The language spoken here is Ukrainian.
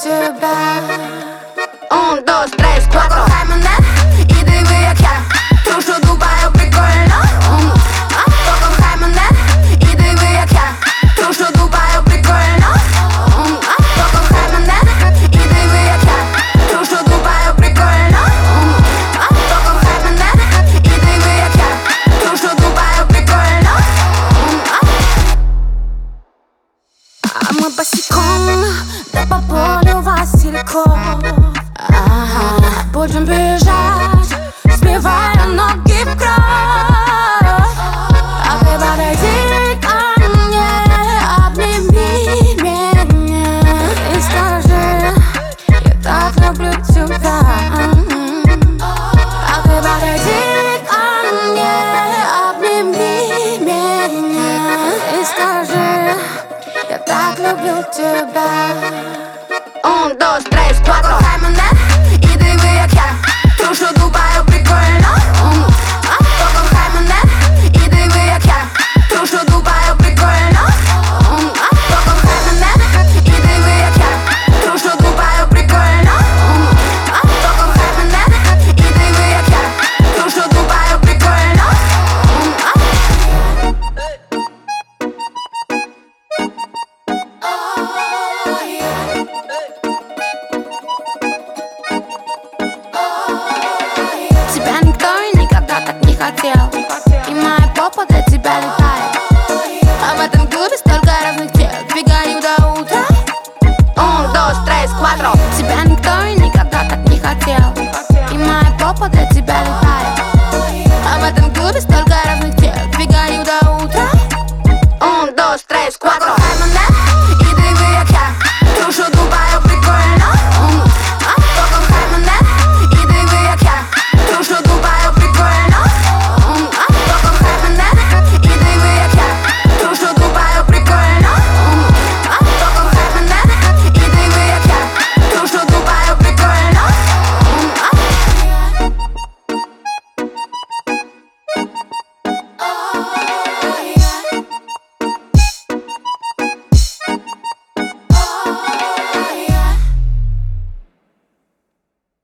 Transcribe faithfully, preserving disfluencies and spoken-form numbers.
тебя. Un, dos, tres, cuatro. Покохай мене і диви, як я трушу Дубаю, прикольно. Ум, а, покохай мене і диви, як я трушу Дубаю, прикольно. Ум, а, покохай мене і диви, як я трушу Дубаю, прикольно. Ум, а, покохай мене і диви, як я трушу Дубаю, прикольно. Ум, а. А ми босиком, да по полю Васильков. Ага, будем бежать, сбивая ноги в кровь. А ты подойди ко мне, обними меня и скажи: я так люблю тебя. А ты подойди ко мне, обними меня и скажи: я так люблю тебя. Un, dos, tres.